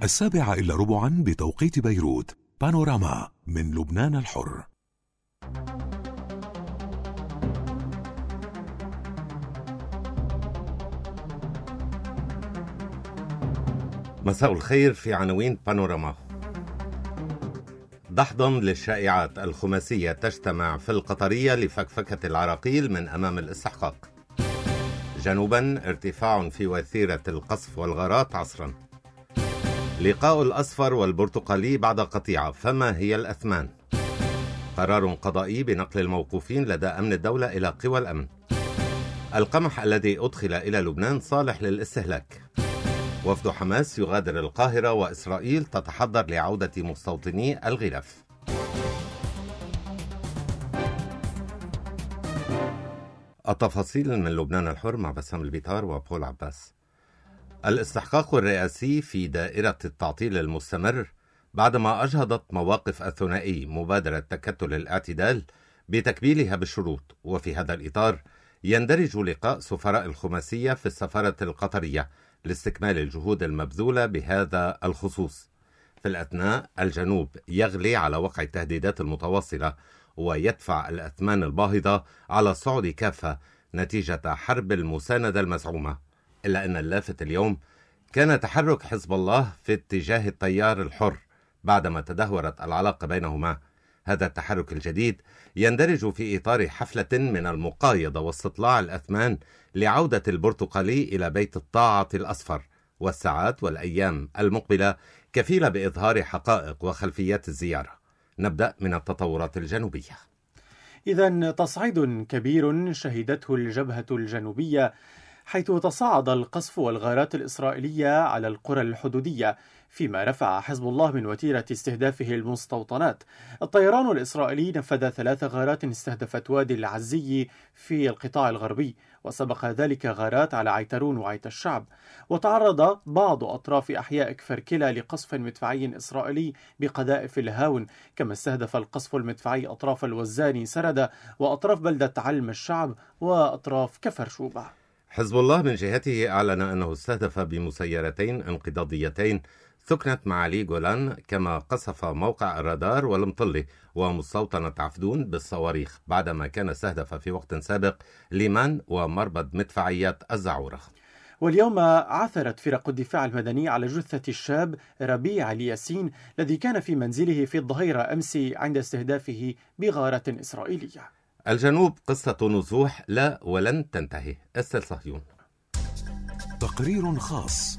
7:15 بتوقيت بيروت. بانوراما من لبنان الحر. مساء الخير. في عناوين بانوراما: دحض للشائعات، الخماسية تجتمع في القطرية لفكفكة العراقيل من أمام الاستحقاق. جنوبا ارتفاع في وتيرة القصف والغارات عصرا. لقاء الأصفر والبرتقالي بعد قطيعة، فما هي الأثمان؟ قرار قضائي بنقل الموقوفين لدى أمن الدولة إلى قوى الأمن. القمح الذي أدخل إلى لبنان صالح للاستهلاك. وفد حماس يغادر القاهرة، وإسرائيل تتحضر لعودة مستوطني الغلاف. التفاصيل من لبنان الحر مع بسام البيطار وبول عباس. الاستحقاق الرئاسي في دائرة التعطيل المستمر بعدما أجهضت مواقف الثنائي مبادرة تكتل الاعتدال بتكميلها بالشروط. وفي هذا الإطار يندرج لقاء سفراء الخماسية في السفارة القطرية لاستكمال الجهود المبذولة بهذا الخصوص. في الأثناء الجنوب يغلي على وقع التهديدات المتواصلة ويدفع الأثمان الباهظة على الصعود كافة نتيجة حرب المساندة المزعومة. إلا أن اللافت اليوم كان تحرك حزب الله في اتجاه التيار الحر بعدما تدهورت العلاقة بينهما. هذا التحرك الجديد يندرج في إطار حفلة من المقايضة واستطلاع الأثمان لعودة البرتقالي إلى بيت الطاعة الأصفر، والساعات والأيام المقبلة كفيلة بإظهار حقائق وخلفيات الزيارة. نبدأ من التطورات الجنوبية. إذن تصعيد كبير شهدته الجبهة الجنوبية، حيث تصاعد القصف والغارات الإسرائيلية على القرى الحدودية، فيما رفع حزب الله من وتيرة استهدافه المستوطنات. الطيران الإسرائيلي نفذ 3 غارات استهدفت وادي العزي في القطاع الغربي، وسبق ذلك غارات على عيترون وعيت الشعب. وتعرض بعض أطراف أحياء كفر كلا لقصف مدفعي إسرائيلي بقذائف الهاون، كما استهدف القصف المدفعي أطراف الوزاني سردة وأطراف بلدة علم الشعب وأطراف كفر شوبة. حزب الله من جهته أعلن أنه استهدف بمسيرتين انقضاضيتين ثكنت معالي جولان، كما قصف موقع الرادار والمطلي ومستوطنة عفدون بالصواريخ، بعدما كان استهدف في وقت سابق ليمان ومربد مدفعيات الزعورة. واليوم عثرت فرق الدفاع المدني على جثة الشاب ربيع الياسين الذي كان في منزله في الظهيرة أمس عند استهدافه بغارة إسرائيلية. الجنوب قصة نزوح لا ولن تنتهي. استل صهيون. تقرير خاص.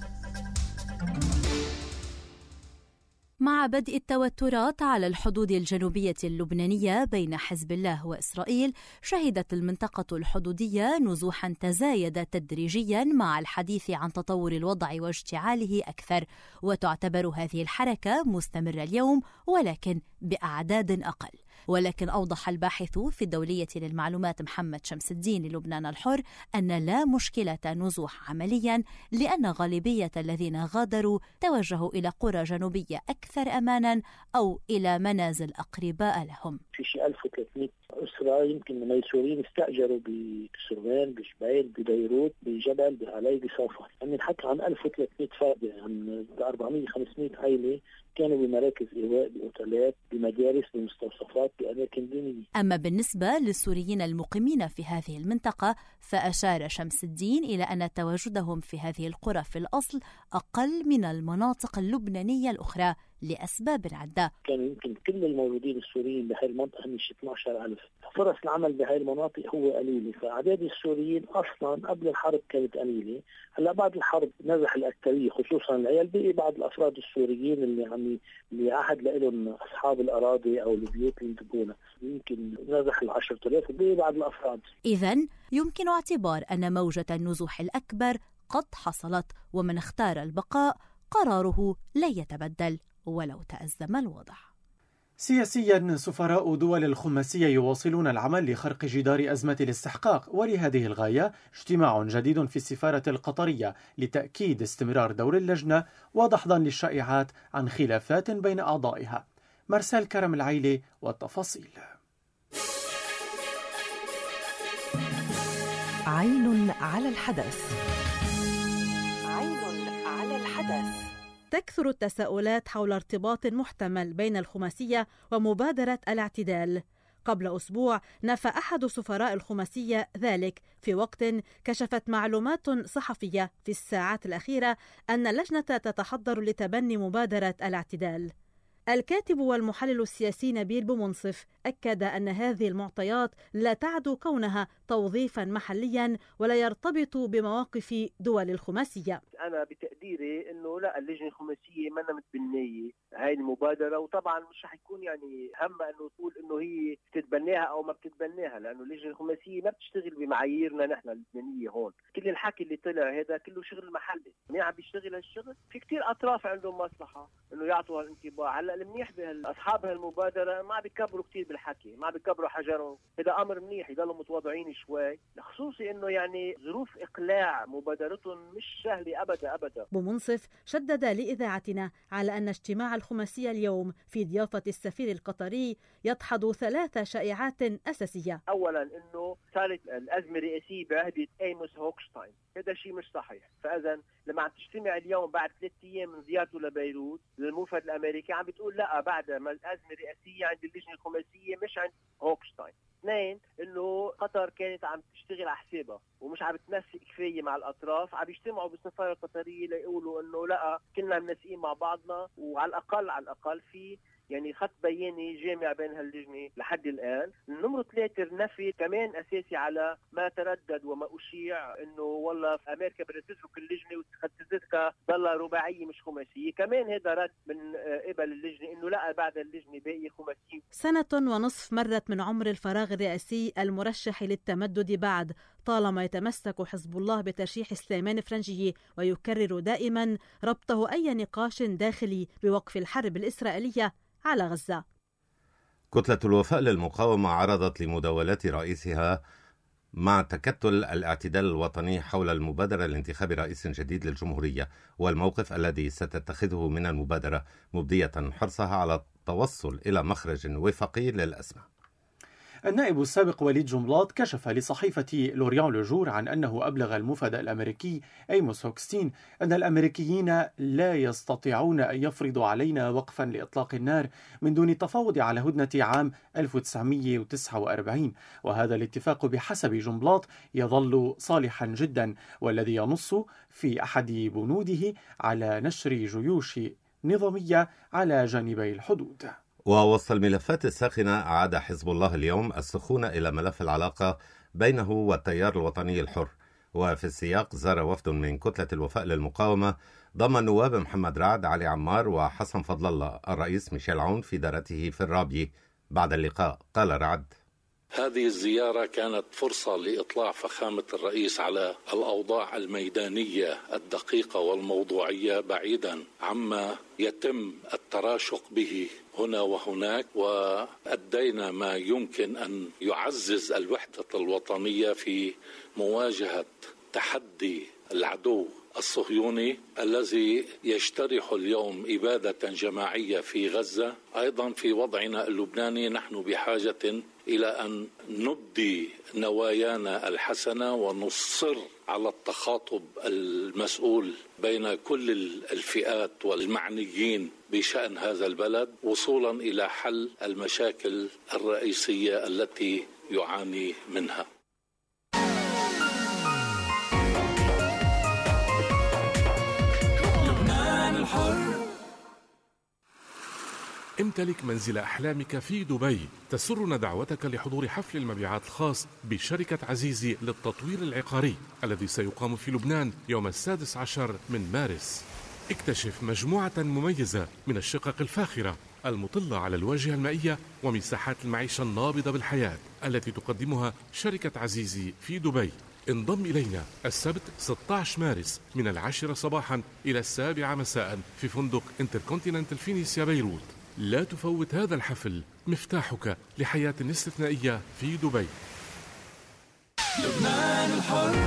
مع بدء التوترات على الحدود الجنوبية اللبنانية بين حزب الله وإسرائيل، شهدت المنطقة الحدودية نزوحا تزايد تدريجيا مع الحديث عن تطور الوضع واشتعاله أكثر. وتعتبر هذه الحركة مستمرة اليوم، ولكن بأعداد أقل. ولكن أوضح الباحث في الدولية للمعلومات محمد شمس الدين للبنان الحر أن لا مشكلة نزوح عمليا، لأن غالبية الذين غادروا توجهوا إلى قرى جنوبية أكثر أمانا أو إلى منازل أقرباء لهم. في شيء 1300 أسرة يمكن من السوريين استأجروا بسروان، بجبيل، ببيروت، بجبل، بعلي، بصافر. يعني نحكي عن 1300 فردة، عن 400-500 عائلة كانوا بمراكز إيواء، بأوتيلات، بمدارس، بمستوصفات، بأماكن دينية. أما بالنسبة للسوريين المقيمين في هذه المنطقة، فأشار شمس الدين إلى أن تواجدهم في هذه القرى في الأصل أقل من المناطق اللبنانية الأخرى لأسباب عدة. كان يمكن كل الموجودين السوريين بهذه المنطقة مش 12,000. فرص العمل بهذه المناطق هو قليلة، فأعداد السوريين أصلا قبل الحرب كانت قليلة. هلا بعد الحرب نزح الأكثرية خصوصا العيال، بقي بعض الأفراد السوريين اللي عهد لهم أصحاب الأراضي أو البيوت اللي ينتبهونها، يمكن نزح 10,000 وبقي بعض الأفراد. إذن يمكن اعتبار أن موجة النزوح الأكبر قد حصلت، ومن اختار البقاء قراره لا يتبدل ولو تأزم الوضع. سياسيا، سفراء دول الخماسية يواصلون العمل لخرق جدار أزمة الاستحقاق، ولهذه الغاية اجتماع جديد في السفارة القطرية لتأكيد استمرار دور اللجنة ودحضا للشائعات عن خلافات بين أعضائها. مرسال كرم العيلي والتفاصيل. عين على الحدث. عين على الحدث. وتكثر التساؤلات حول ارتباط محتمل بين الخماسية ومبادرة الاعتدال. قبل أسبوع نفى أحد سفراء الخماسية ذلك في وقت كشفت معلومات صحفية في الساعات الأخيرة أن اللجنة تتحضر لتبني مبادرة الاعتدال. الكاتب والمحلل السياسي نبيل بومنصف أكد أن هذه المعطيات لا تعد كونها توظيفا محليا ولا يرتبط بمواقف دول الخماسية. أنا بتقديري أنه لا، اللجنة الخماسية ما متبنية هاي المبادرة، وطبعا مش رح يكون يعني هم أنه تقول أنه هي بتتبناها أو ما بتتبناها، لأنه اللجنة الخماسية ما بتشتغل بمعاييرنا نحن اللبنانية هون. كل الحكي اللي طلع هذا كله شغل محلي، مين عم بيشتغل هالشغل؟ في كتير أطراف عندهم مصلحة أنه يعطوا هالانطباع. هلا المنيح بأصحاب هالمبادرة ما بيكبروا كتير بالحكي، ما بيكبروا حجرهم، هذا أمر منيح، يضلوا متواضعين شوي، خصوصي أنه يعني ظروف إقلاع مبادرتهم مش سهلة أبدا. بومنصف شدد لإذاعتنا على أن اجتماع الخماسية اليوم في ضيافة السفير القطري يدحض 3 شائعات أساسية. أولا أنه صارت الأزمة الرئاسية بعهدة أيموس هوكشتاين، هذا شيء مش صحيح. فإذا لما عم تجتمع اليوم بعد 3 أيام من زيارته لبيروت للموفد الأمريكي عم بتقول لا، بعد ما الأزمة الرئاسية عند اللجنة الخماسية مش عند هوكشتاين. 2 انه قطر كانت عم تشتغل على حسابها ومش عم تنسق كفايه مع الاطراف، عم يجتمعوا بالسفاره القطريه ليقولوا انه لا، كنا منسقين مع بعضنا، وعلى الاقل في يعني خط بياني جامع بين هاللجنه لحد الان. النمرة 3 النفي كمان اساسي على ما تردد وما اشيع انه والله في امريكا بدها تترك اللجنه وتتركها ضلها رباعيه مش خماسيه، كمان هذا رد من قبل اللجنه انه لا، بعد اللجنه باقي خماسيه. 1.5 سنة مرت من عمر الفراغ الرئاسي المرشح للتمدد بعد، طالما يتمسك حزب الله بترشيح سليمان فرنجية ويكرر دائما ربطه أي نقاش داخلي بوقف الحرب الإسرائيلية على غزة. كتلة الوفاء للمقاومة عرضت لمداولات رئيسها مع تكتل الاعتدال الوطني حول المبادرة لانتخاب رئيس جديد للجمهورية والموقف الذي ستتخذه من المبادرة، مبدية حرصها على التوصل إلى مخرج وفقي للأزمة. النائب السابق وليد جنبلاط كشف لصحيفة لوريان لوجور عن أنه أبلغ المفد الأمريكي أيموس هوكستين أن الأمريكيين لا يستطيعون أن يفرضوا علينا وقفا لإطلاق النار من دون التفاوض على هدنة عام 1949، وهذا الاتفاق بحسب جنبلاط يظل صالحا جدا، والذي ينص في أحد بنوده على نشر جيوش نظامية على جانبي الحدود. ووسط الملفات الساخنة أعاد حزب الله اليوم السخونة إلى ملف العلاقة بينه والتيار الوطني الحر، وفي السياق زار وفد من كتلة الوفاء للمقاومة ضم النواب محمد رعد، علي عمار وحسن فضل الله الرئيس ميشيل عون في دارته في الرابية. بعد اللقاء قال رعد: هذه الزيارة كانت فرصة لإطلاع فخامة الرئيس على الأوضاع الميدانية الدقيقة والموضوعية بعيدا عما يتم التراشق به هنا وهناك، وأدينا ما يمكن أن يعزز الوحدة الوطنية في مواجهة تحدي العدو الصهيوني الذي يجترح اليوم إبادة جماعية في غزة. أيضا في وضعنا اللبناني نحن بحاجة إلى أن نبدي نوايانا الحسنة ونصر على التخاطب المسؤول بين كل الفئات والمعنيين بشأن هذا البلد، وصولا إلى حل المشاكل الرئيسية التي يعاني منها. امتلك منزل أحلامك في دبي. تسرنا دعوتك لحضور حفل المبيعات الخاص بشركة عزيزي للتطوير العقاري الذي سيقام في لبنان يوم 16 من مارس. اكتشف مجموعة مميزة من الشقق الفاخرة المطلة على الواجهة المائية ومساحات المعيشة النابضة بالحياة التي تقدمها شركة عزيزي في دبي. انضم إلينا السبت 16 مارس من 10 صباحا إلى 7 مساء في فندق انتركونتيننتال فينيسيا بيروت. لا تفوت هذا الحفل، مفتاحك لحياة استثنائية في دبي. لبنان الحر.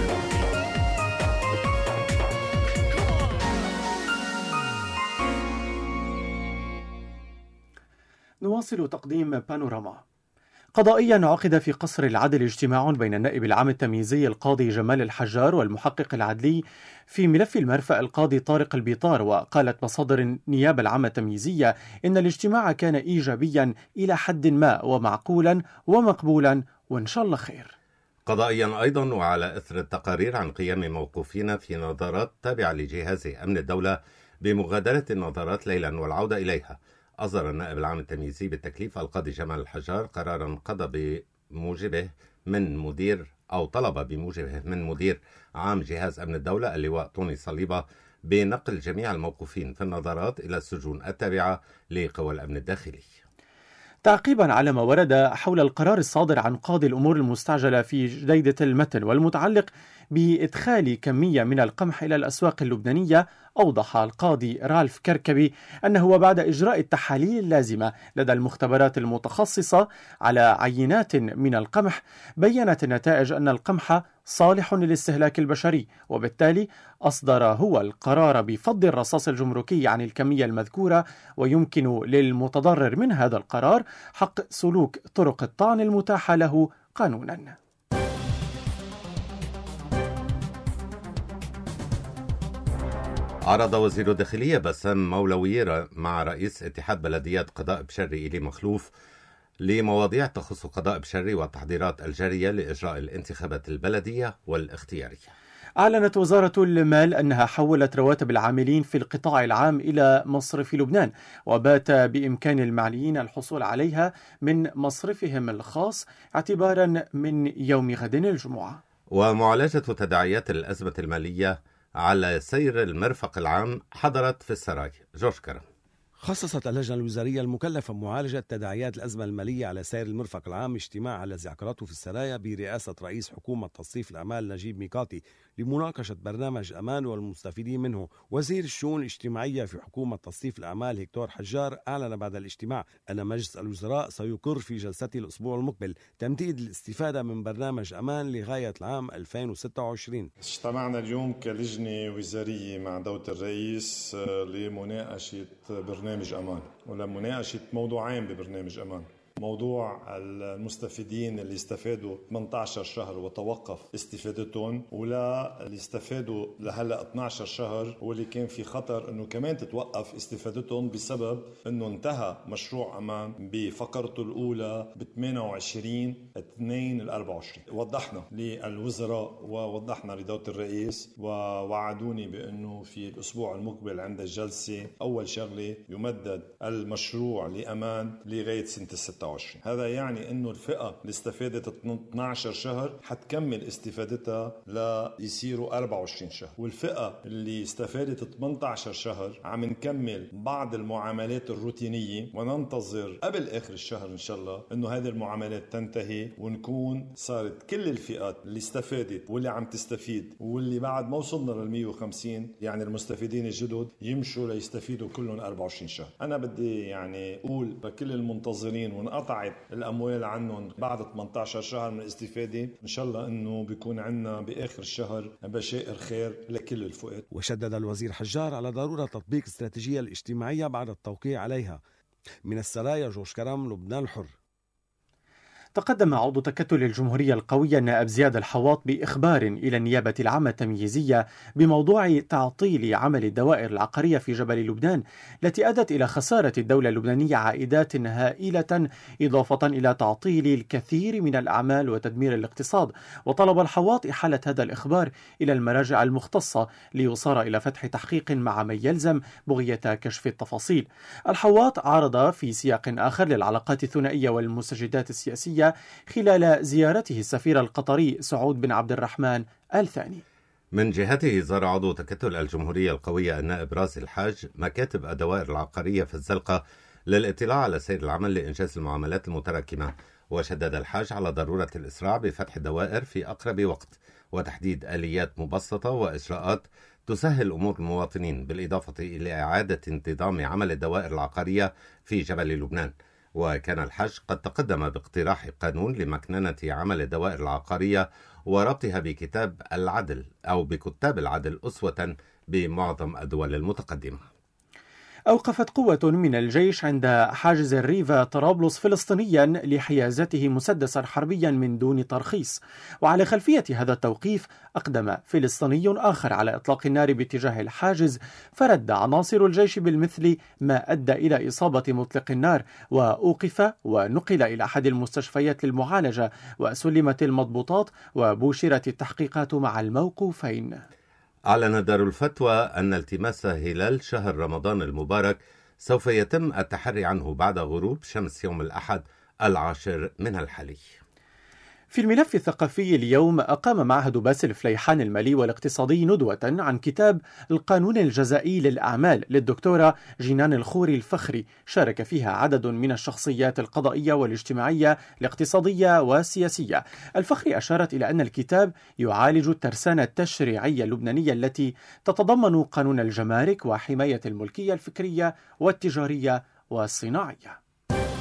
نواصل تقديم بانوراما. قضائيا عقد في قصر العدل اجتماع بين النائب العام التمييزي القاضي جمال الحجار والمحقق العدلي في ملف المرفأ القاضي طارق البيطار. وقالت مصادر النيابة العامة التمييزية إن الاجتماع كان إيجابيا إلى حد ما ومعقولا ومقبولا وإن شاء الله خير. قضائيا أيضا، وعلى إثر التقارير عن قيام موقوفين في نظارات تابعة لجهاز أمن الدولة بمغادرة النظارات ليلا والعودة إليها، أصدر النائب العام التمييزي بالتكليف القاضي جمال الحجار قرارا قضى بموجبه من مدير أو طلب بموجبه من مدير عام جهاز أمن الدولة اللواء طوني صليبة بنقل جميع الموقوفين في النظارات إلى السجون التابعة لقوى الأمن الداخلي. تعقيبا على ما ورد حول القرار الصادر عن قاضي الأمور المستعجلة في جديدة المتن والمتعلق بإدخال كمية من القمح إلى الأسواق اللبنانية، أوضح القاضي رالف كركبي أنه وبعد إجراء التحاليل اللازمة لدى المختبرات المتخصصة على عينات من القمح، بيّنت النتائج أن القمح صالح للاستهلاك البشري، وبالتالي أصدر هو القرار بفض الرصاص الجمركي عن الكمية المذكورة، ويمكن للمتضرر من هذا القرار حق سلوك طرق الطعن المتاحة له قانونا. عرض وزير الداخلية بسام مولوي مع رئيس اتحاد بلديات قضاء بشري إلي مخلوف لمواضيع تخص قضاء بشري والتحضيرات الجارية لإجراء الانتخابات البلدية والاختيارية. أعلنت وزارة المال أنها حولت رواتب العاملين في القطاع العام إلى مصرف لبنان، وبات بإمكان المعنيين الحصول عليها من مصرفهم الخاص اعتبارا من يوم غد الجمعة. ومعالجة تداعيات الأزمة المالية على سير المرفق العام حضرت في السراي. جورج كرم. خصصت اللجنة الوزارية المكلفة بمعالجة تداعيات الأزمة المالية على سير المرفق العام اجتماع الذي عقدته في السرايا برئاسة رئيس حكومة تصنيف الأعمال نجيب ميقاتي لمناقشة برنامج أمان والمستفيدين منه. وزير الشؤون الاجتماعية في حكومة تصنيف الأعمال هكتور حجار أعلن بعد الاجتماع أن مجلس الوزراء سيقر في جلسته الأسبوع المقبل تمديد الاستفادة من برنامج أمان لغاية العام 2026. اجتمعنا اليوم كلجنة وزارية مع دولة الرئيس لمناقشة برنامج أمان ولمناقشة موضوعين ببرنامج أمان. موضوع المستفيدين اللي استفادوا 18 شهر وتوقف استفادتهم، ولا اللي استفادوا لهلا 12 شهر واللي كان في خطر انه كمان تتوقف استفادتهم بسبب انه انتهى مشروع امان بفقرته الاولى ب 28/2/24. وضحنا للوزراء ووضحنا لدولة الرئيس ووعدوني بانه في الاسبوع المقبل عند الجلسة اول شغلة يمدد المشروع لامان لغاية سنة 26. هذا يعني انه الفئة اللي استفادت 12 شهر حتكمل استفادتها ليصيروا 24 شهر، والفئة اللي استفادت 18 شهر عم نكمل بعض المعاملات الروتينية وننتظر قبل اخر الشهر ان شاء الله انه هذه المعاملات تنتهي ونكون صارت كل الفئات اللي استفادت واللي عم تستفيد واللي بعد ما وصلنا لل 150 يعني المستفيدين الجدد يمشوا ليستفيدوا كلهم 24 شهر. انا بدي يعني اقول لكل المنتظرين قطعت الأموال عنهم بعد 18 شهر من الاستفادة، إن شاء الله أنه بيكون عنا بآخر الشهر بشائر خير لكل الفئات. وشدد الوزير حجار على ضرورة تطبيق الاستراتيجية الاجتماعية بعد التوقيع عليها. من السرايا جورج كرم، لبنان الحر. تقدم عضو تكتل الجمهورية القوية النائب زياد الحواط بإخبار إلى النيابة العامة التمييزية بموضوع تعطيل عمل الدوائر العقارية في جبل لبنان التي أدت إلى خسارة الدولة اللبنانية عائدات هائلة، إضافة إلى تعطيل الكثير من الأعمال وتدمير الاقتصاد. وطلب الحواط إحالة هذا الإخبار إلى المراجع المختصة ليصار إلى فتح تحقيق مع من يلزم بغية كشف التفاصيل. الحواط عرض في سياق آخر للعلاقات الثنائية والمستجدات السياسية خلال زيارته السفير القطري سعود بن عبد الرحمن الثاني. من جهته زار عضو تكتل الجمهورية القوية النائب رازي الحاج مكاتب الدوائر العقارية في الزلقة للاطلاع على سير العمل لإنجاز المعاملات المتراكمة، وشدد الحاج على ضرورة الإسراع بفتح الدوائر في أقرب وقت وتحديد آليات مبسطة وإجراءات تسهل أمور المواطنين، بالإضافة إلى إعادة انتظام عمل الدوائر العقارية في جبل لبنان. وكان الحج قد تقدم باقتراح قانون لمكننة عمل الدوائر العقارية وربطها بكتاب العدل أو بكتاب العدل أسوة بمعظم الدول المتقدمة. أوقفت قوة من الجيش عند حاجز الريفا طرابلس فلسطينيا لحيازته مسدسا حربيا من دون ترخيص. وعلى خلفية هذا التوقيف أقدم فلسطيني آخر على إطلاق النار باتجاه الحاجز، فرد عناصر الجيش بالمثل ما أدى إلى إصابة مطلق النار، وأوقف ونقل إلى أحد المستشفيات للمعالجة، وسلمت المضبوطات وبوشرت التحقيقات مع الموقوفين. أعلن دار الفتوى أن التماس هلال شهر رمضان المبارك سوف يتم التحري عنه بعد غروب شمس يوم الأحد 10 من الحلي. في الملف الثقافي اليوم أقام معهد باسل فليحان المالي والاقتصادي ندوة عن كتاب القانون الجزائي للأعمال للدكتورة جنان الخوري الفخري، شارك فيها عدد من الشخصيات القضائية والاجتماعية الاقتصادية والسياسية. الفخري أشارت إلى أن الكتاب يعالج الترسانة التشريعية اللبنانية التي تتضمن قانون الجمارك وحماية الملكية الفكرية والتجارية والصناعية.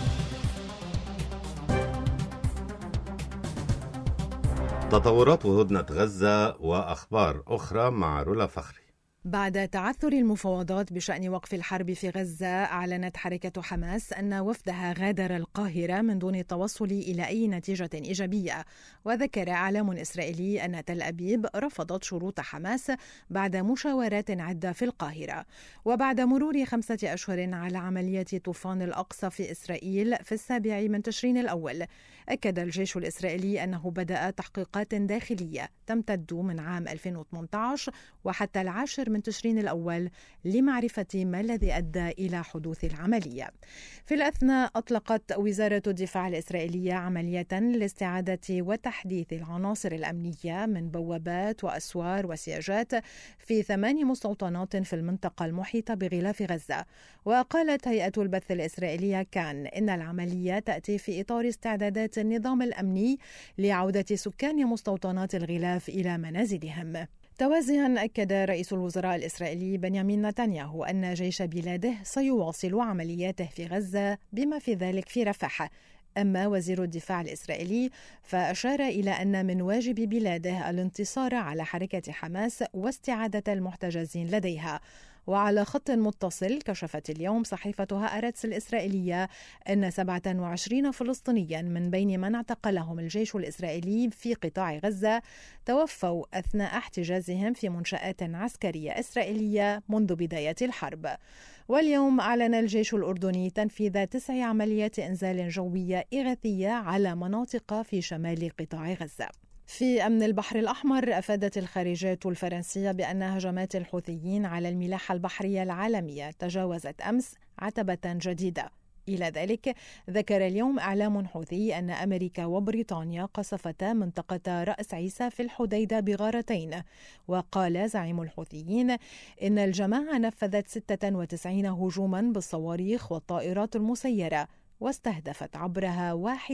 تطورات هدنة غزة وأخبار أخرى مع رولا فخري. بعد تعثر المفاوضات بشأن وقف الحرب في غزة، أعلنت حركة حماس أن وفدها غادر القاهرة من دون التوصل إلى أي نتيجة إيجابية. وذكر إعلام إسرائيلي أن تل أبيب رفضت شروط حماس بعد مشاورات عدة في القاهرة. وبعد مرور 5 أشهر على عملية طوفان الأقصى في إسرائيل في 7 من تشرين الأول، أكد الجيش الإسرائيلي أنه بدأ تحقيقات داخلية تمتد من عام 2018 وحتى 10 من تشرين الأول لمعرفة ما الذي أدى إلى حدوث العملية. في الأثناء أطلقت وزارة الدفاع الإسرائيلية عملية لاستعادة وتحديث العناصر الأمنية من بوابات وأسوار وسياجات في 8 مستوطنات في المنطقة المحيطة بغلاف غزة. وقالت هيئة البث الإسرائيلية كان إن العملية تأتي في إطار استعدادات النظام الأمني لعودة سكان مستوطنات الغلاف إلى منازلهم. توازيا أكد رئيس الوزراء الإسرائيلي بنيامين نتنياهو أن جيش بلاده سيواصل عملياته في غزة بما في ذلك في رفح. أما وزير الدفاع الإسرائيلي فأشار إلى أن من واجب بلاده الانتصار على حركة حماس واستعادة المحتجزين لديها. وعلى خط متصل، كشفت اليوم صحيفة هآرتس الإسرائيلية أن 27 فلسطينيا من بين من اعتقلهم الجيش الإسرائيلي في قطاع غزة توفوا أثناء احتجازهم في منشآت عسكرية إسرائيلية منذ بداية الحرب. واليوم أعلن الجيش الأردني تنفيذ 9 عمليات إنزال جوية إغاثية على مناطق في شمال قطاع غزة. في أمن البحر الأحمر، أفادت الخارجية الفرنسية بأن هجمات الحوثيين على الملاحة البحرية العالمية تجاوزت أمس عتبة جديدة. إلى ذلك، ذكر اليوم إعلام حوثي أن أمريكا وبريطانيا قصفتا منطقة رأس عيسى في الحديدة بغارتين. وقال زعيم الحوثيين إن الجماعة نفذت 96 هجوما بالصواريخ والطائرات المسيرة، واستهدفت عبرها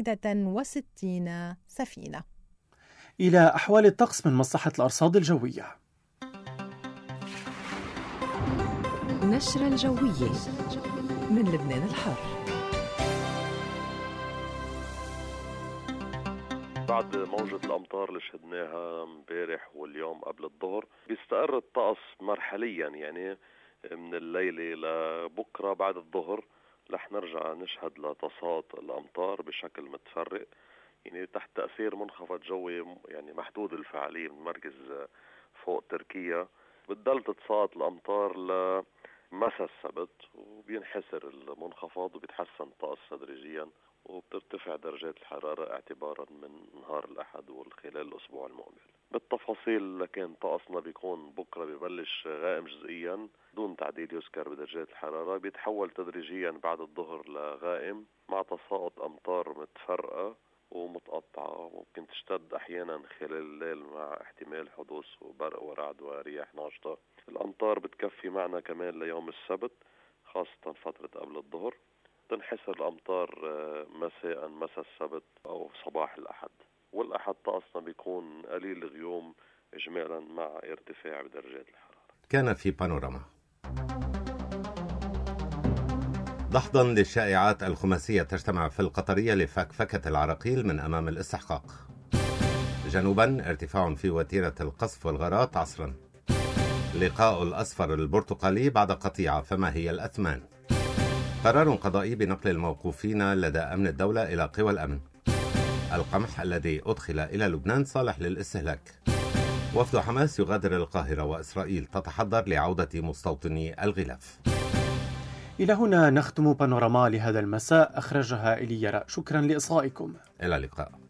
61 سفينة. إلى أحوال الطقس من مصلحة الأرصاد الجوية. نشرة الجوية من لبنان الحر. بعد موجة الأمطار اللي شهدناها امبارح واليوم قبل الظهر، بيستقر الطقس مرحليا، يعني من الليلة لبكرة بعد الظهر رح نرجع نشهد لطاسات الأمطار بشكل متفرق، يعني تحت تأثير منخفض جوي يعني محدود الفعالية متمركز فوق تركيا. بتضل تتساقط الأمطار لمساء السبت، وبينحسر المنخفض وبيتحسن الطقس تدريجيا، وبترتفع درجات الحرارة اعتبارا من نهار الأحد وخلال الأسبوع المقبل. بالتفاصيل، لكن طقسنا بيكون بكرة ببلش غائم جزئيا دون تعديل يذكر بدرجات الحرارة، بيتحول تدريجيا بعد الظهر لغائم مع تساقط أمطار متفرقة ومتقطعة، ممكن تشتد أحيانا خلال الليل مع احتمال حدوث برق ورعد ورياح ناشطة. الأمطار بتكفي معنا كمان ليوم السبت، خاصة فترة قبل الظهر. تنحسر الأمطار مساء السبت أو صباح الأحد. والأحد طقسنا بيكون قليل الغيوم إجمالا مع ارتفاع بدرجات الحرارة. كان في بانوراما. دحضا للشائعات الخماسية تجتمع في القطرية لفكفكة العراقيل من أمام الاستحقاق. جنوبا ارتفاع في وتيرة القصف والغارات عصرا. لقاء الأصفر البرتقالي بعد قطيعة، فما هي الأثمان؟ قرار قضائي بنقل الموقوفين لدى أمن الدولة إلى قوى الأمن. القمح الذي أدخل إلى لبنان صالح للاستهلاك. وفد حماس يغادر القاهرة، وإسرائيل تتحضر لعودة مستوطني الغلاف. إلى هنا نختم بانوراما لهذا المساء، أخرجها إلي يرى. شكرا لإصغائكم. إلى اللقاء.